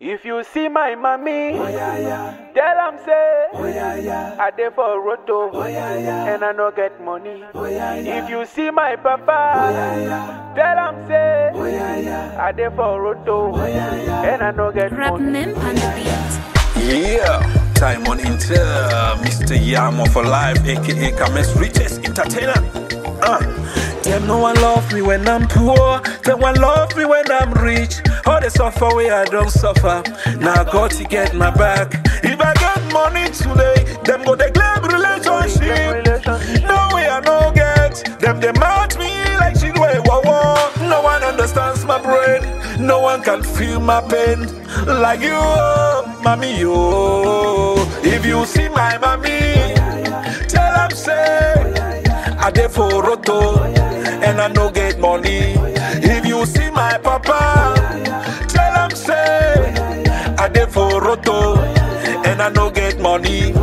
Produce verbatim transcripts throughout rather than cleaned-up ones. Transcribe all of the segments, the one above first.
If you see my mommy, oh, yeah, yeah. Tell am say, oh, yeah, yeah. I dey for roto, oh, yeah, yeah. And I no get money. Oh, yeah, yeah. If you see my papa, oh, yeah, yeah. Tell am say, oh, yeah, yeah. I dey for roto, oh, yeah, yeah. And I no get Rap money. Yeah, time on Inter, Mister Yamo for life, aka Kame's richest entertainer. Uh. Them no one love me when I'm poor, them one love me when I'm rich. All they suffer way I don't suffer. Now God to get my back. If I get money today, them go they claim relationship. No way I no get. Them they mad me like shit way whoa whoa. No one understands my brain. No one can feel my pain like you, oh, mommy, yo. If you see my mommy, tell them say I dey for roto and I no get money. If you see my papa, tell him say I dey for roto and I no get money.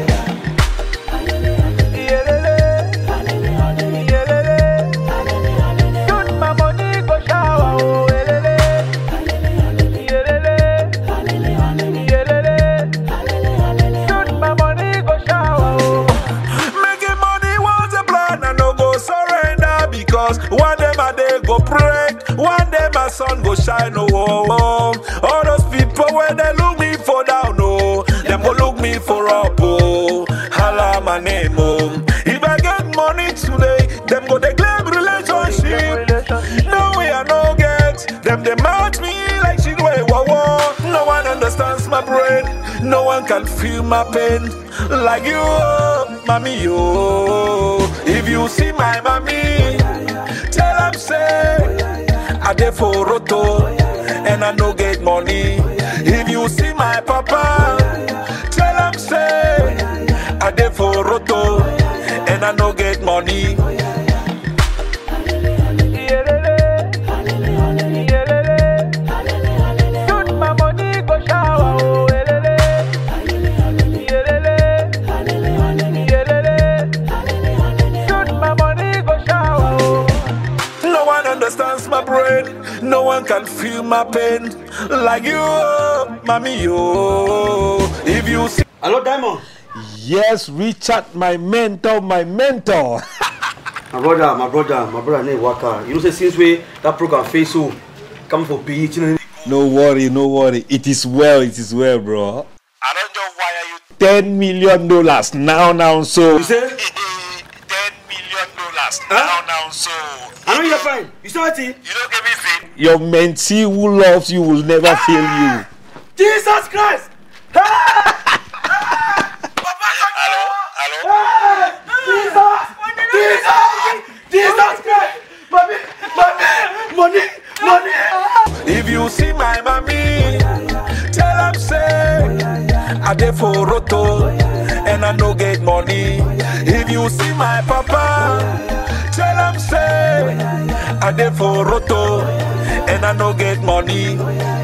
One day my day go break, one day my sun go shine, oh, oh, oh. All those people when they look me for down, oh, them go look me for up, oh. Holla my name, oh. If I get money today, them go they claim relationship. No way I no get, them they match me like shit way, whoa, whoa. No one understands my brain, no one can feel my pain like you, oh, mommy, yo. If you see my mommy, tell them say I dey for roto and I no get money. If you see my papa, tell them say I dey for roto and I no get money. Understands my brain, no one can feel my pain like you, oh, mommy, yo. If you see, hello, Diamond. Yes, Richard, my mentor, my mentor. My brother, my brother, my brother named Waka. You know, say since we that program face so come for P H. No worry, no worry. It is well, it is well, bro. I don't know why are you Ten million dollars now, now, so. You say? ten million dollars Huh? now, now, so. I know you're fine. You saw it? You don't get me fit. Your mentee who loves you will never ah! fail you. Jesus Christ! Hello, hello. Jesus! Jesus! Jesus Christ! Mommy, mommy, money, money. If you see my mommy, tell them say I dey for roto and I no get money. If you see my papa, tell them say I dey for roto and I no get money.